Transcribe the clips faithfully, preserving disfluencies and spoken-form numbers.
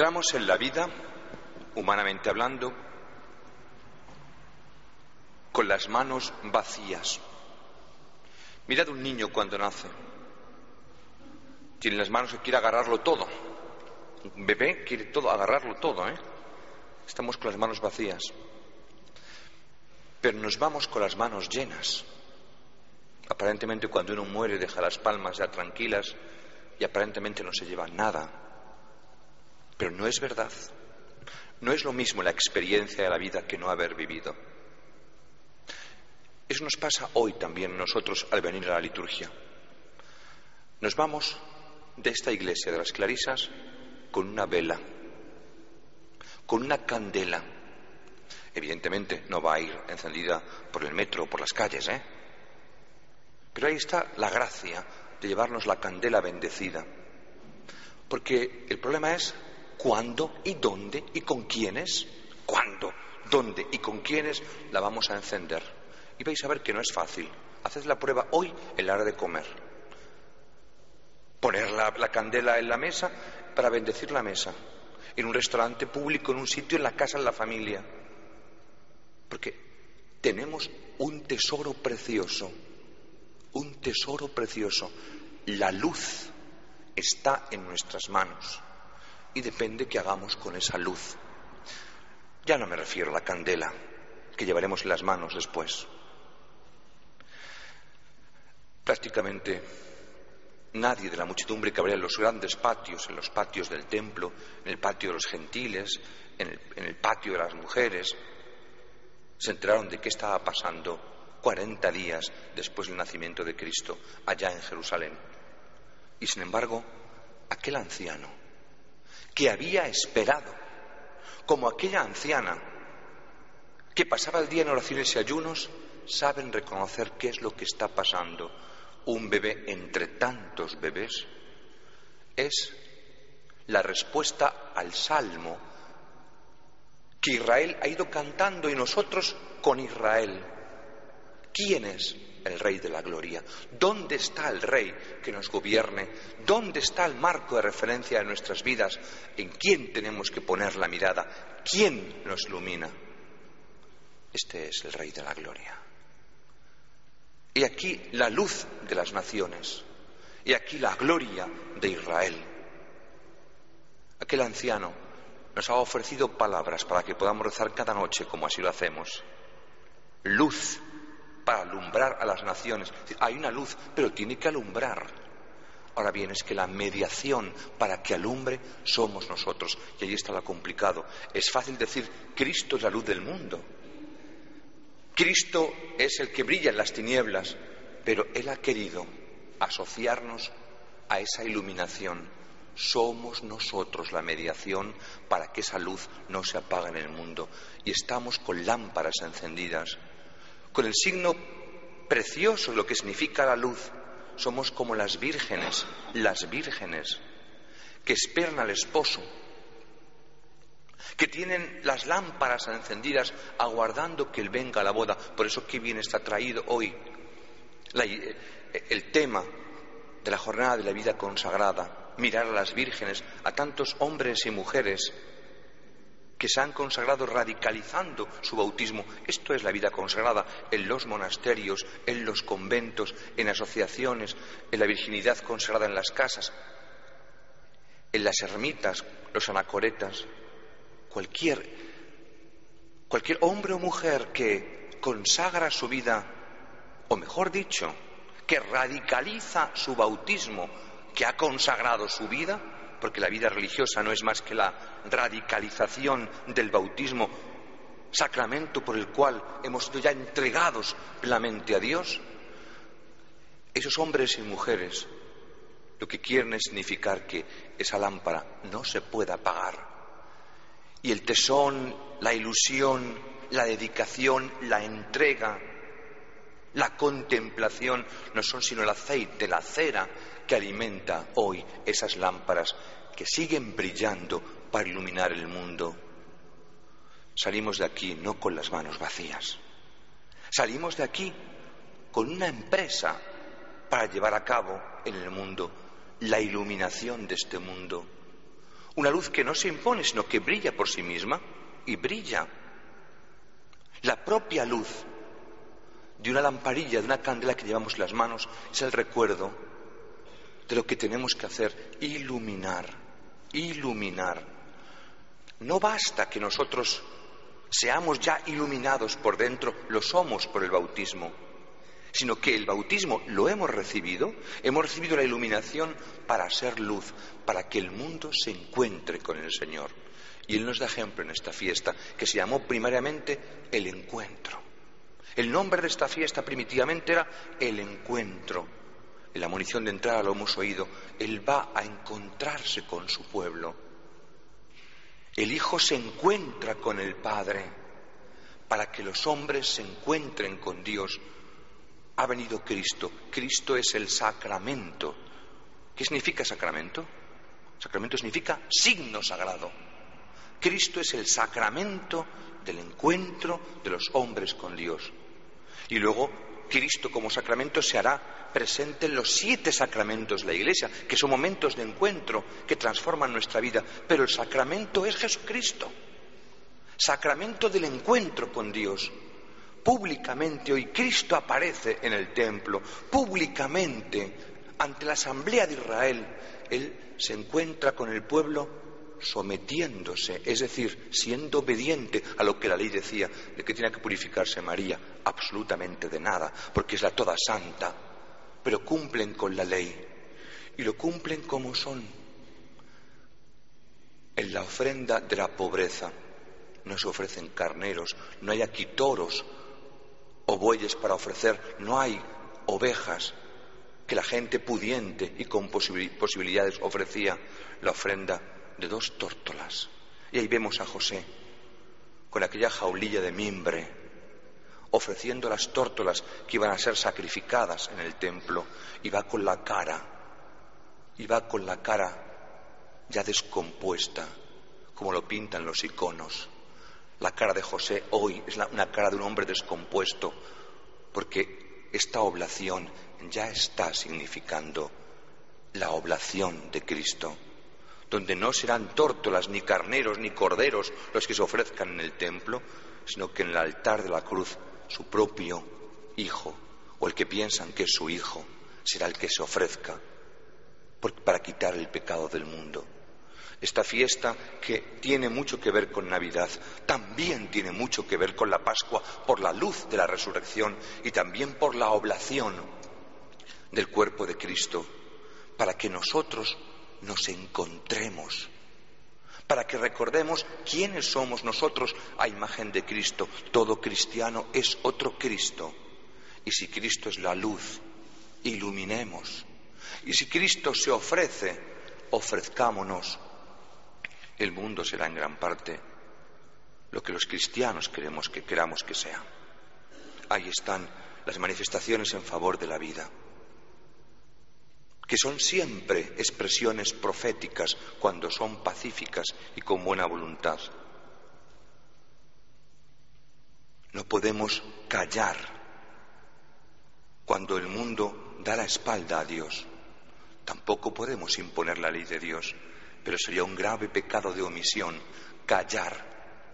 Entramos en la vida, humanamente hablando, con las manos vacías. Mirad un niño cuando nace. Tiene las manos que quiere agarrarlo todo. Un bebé quiere todo, agarrarlo todo, ¿eh? Estamos con las manos vacías. Pero nos vamos con las manos llenas. Aparentemente cuando uno muere deja las palmas ya tranquilas y aparentemente no se lleva nada. Pero no es verdad. No es lo mismo la experiencia de la vida que no haber vivido. Eso nos pasa hoy también nosotros al venir a la liturgia. Nos vamos de esta iglesia de las Clarisas con una vela, con una candela. Evidentemente no va a ir encendida por el metro o por las calles, ¿eh? Pero ahí está la gracia de llevarnos la candela bendecida. Porque el problema es cuándo y dónde y con quiénes, cuándo, dónde y con quiénes la vamos a encender. Y vais a ver que no es fácil. Haced la prueba hoy en la hora de comer. Poner la, la candela en la mesa para bendecir la mesa. En un restaurante público, en un sitio, en la casa, en la familia. Porque tenemos un tesoro precioso. Un tesoro precioso. La luz está en nuestras manos. Y depende qué hagamos con esa luz. Ya no me refiero a la candela que llevaremos en las manos después. Prácticamente nadie de la muchedumbre que habría en los grandes patios, en los patios del templo, en el patio de los gentiles, en el, en el patio de las mujeres, se enteraron de qué estaba pasando cuarenta días después del nacimiento de Cristo, allá en Jerusalén. Y sin embargo, aquel anciano que había esperado, como aquella anciana que pasaba el día en oraciones y ayunos, saben reconocer qué es lo que está pasando. Un bebé entre tantos bebés es la respuesta al salmo que Israel ha ido cantando y nosotros con Israel. ¿Quién es el Rey de la Gloria? ¿Dónde está el Rey que nos gobierne? ¿Dónde está el marco de referencia de nuestras vidas? ¿En quién tenemos que poner la mirada? ¿Quién nos ilumina? Este es el Rey de la Gloria. Y aquí la luz de las naciones. Y aquí la gloria de Israel. Aquel anciano nos ha ofrecido palabras para que podamos rezar cada noche como así lo hacemos. Luz para alumbrar a las naciones. Hay una luz, pero tiene que alumbrar. Ahora bien, es que la mediación para que alumbre somos nosotros. Y ahí está lo complicado. Es fácil decir, Cristo es la luz del mundo. Cristo es el que brilla en las tinieblas, pero Él ha querido asociarnos a esa iluminación. Somos nosotros la mediación para que esa luz no se apague en el mundo. Y estamos con lámparas encendidas, con el signo precioso de lo que significa la luz. Somos como las vírgenes, las vírgenes que esperan al esposo, que tienen las lámparas encendidas aguardando que Él venga a la boda. Por eso qué bien está traído hoy la, el tema de la jornada de la vida consagrada. Mirar a las vírgenes, a tantos hombres y mujeres que se han consagrado radicalizando su bautismo. Esto es la vida consagrada en los monasterios, en los conventos, en asociaciones, en la virginidad consagrada en las casas, en las ermitas, los anacoretas. Cualquier, cualquier hombre o mujer que consagra su vida, o mejor dicho, que radicaliza su bautismo, que ha consagrado su vida, porque la vida religiosa no es más que la radicalización del bautismo, sacramento por el cual hemos sido ya entregados plenamente a Dios. Esos hombres y mujeres lo que quieren es significar que esa lámpara no se pueda apagar. Y el tesón, la ilusión, la dedicación, la entrega, la contemplación no son sino el aceite, la cera que alimenta hoy esas lámparas que siguen brillando para iluminar el mundo. Salimos de aquí no con las manos vacías. Salimos de aquí con una empresa para llevar a cabo en el mundo la iluminación de este mundo. Una luz que no se impone, sino que brilla por sí misma y brilla. La propia luz de una lamparilla, de una candela que llevamos en las manos, es el recuerdo de lo que tenemos que hacer, iluminar, iluminar. No basta que nosotros seamos ya iluminados por dentro, lo somos por el bautismo, sino que el bautismo lo hemos recibido, hemos recibido la iluminación para ser luz, para que el mundo se encuentre con el Señor. Y Él nos da ejemplo en esta fiesta, que se llamó primariamente el encuentro. El nombre de esta fiesta primitivamente era el encuentro. En la monición de entrada lo hemos oído. Él va a encontrarse con su pueblo. El Hijo se encuentra con el Padre para que los hombres se encuentren con Dios. Ha venido Cristo. Cristo es el sacramento. ¿Qué significa sacramento? Sacramento significa signo sagrado. Cristo es el sacramento del encuentro de los hombres con Dios. Y luego Cristo como sacramento se hará presente en los siete sacramentos de la Iglesia, que son momentos de encuentro que transforman nuestra vida. Pero el sacramento es Jesucristo. Sacramento del encuentro con Dios. Públicamente hoy Cristo aparece en el templo. Públicamente, ante la asamblea de Israel, Él se encuentra con el pueblo sometiéndose, es decir, siendo obediente a lo que la ley decía, de que tenía que purificarse María, absolutamente de nada, porque es la toda santa, pero cumplen con la ley, y lo cumplen como son. En la ofrenda de la pobreza no se ofrecen carneros, no hay aquí toros o bueyes para ofrecer, no hay ovejas, que la gente pudiente y con posibilidades ofrecía la ofrenda de dos tórtolas. Y ahí vemos a José con aquella jaulilla de mimbre ofreciendo las tórtolas que iban a ser sacrificadas en el templo, y va con la cara y va con la cara ya descompuesta, como lo pintan los iconos. La cara de José hoy es la, una cara de un hombre descompuesto, porque esta oblación ya está significando la oblación de Cristo, donde no serán tórtolas, ni carneros, ni corderos los que se ofrezcan en el templo, sino que en el altar de la cruz su propio hijo, o el que piensan que es su hijo, será el que se ofrezca para quitar el pecado del mundo. Esta fiesta, que tiene mucho que ver con Navidad, también tiene mucho que ver con la Pascua, por la luz de la resurrección y también por la oblación del cuerpo de Cristo, para que nosotros nos encontremos, para que recordemos quiénes somos nosotros a imagen de Cristo. Todo cristiano es otro Cristo, y si Cristo es la luz, iluminemos, y si Cristo se ofrece, ofrezcámonos. El mundo será en gran parte lo que los cristianos queremos que queramos que sea. Ahí están las manifestaciones en favor de la vida, que son siempre expresiones proféticas cuando son pacíficas y con buena voluntad. No podemos callar cuando el mundo da la espalda a Dios. Tampoco podemos imponer la ley de Dios, pero sería un grave pecado de omisión callar.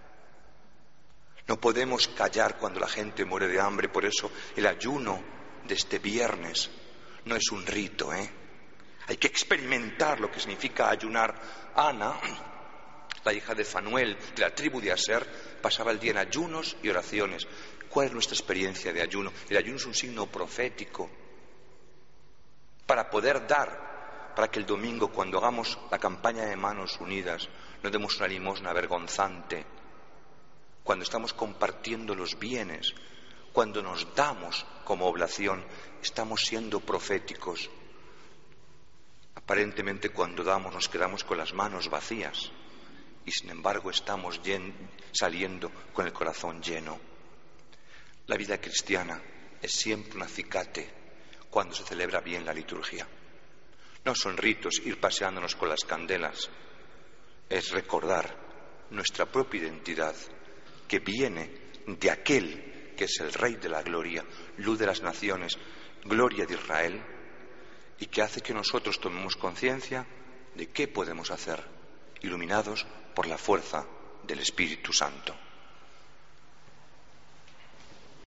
No podemos callar cuando la gente muere de hambre. Por eso el ayuno de este viernes no es un rito, ¿eh? Hay que experimentar lo que significa ayunar. Ana, la hija de Fanuel, de la tribu de Aser, pasaba el día en ayunos y oraciones. ¿Cuál es nuestra experiencia de ayuno? El ayuno es un signo profético para poder dar, para que el domingo, cuando hagamos la campaña de Manos Unidas, no demos una limosna vergonzante. Cuando estamos compartiendo los bienes, cuando nos damos como oblación, estamos siendo proféticos. Aparentemente, cuando damos nos quedamos con las manos vacías y sin embargo estamos llen- saliendo con el corazón lleno. La vida cristiana es siempre un acicate cuando se celebra bien la liturgia. No son ritos ir paseándonos con las candelas, es recordar nuestra propia identidad, que viene de aquel que es el Rey de la Gloria, luz de las naciones, gloria de Israel, y que hace que nosotros tomemos conciencia de qué podemos hacer. iluminados por la fuerza del Espíritu Santo.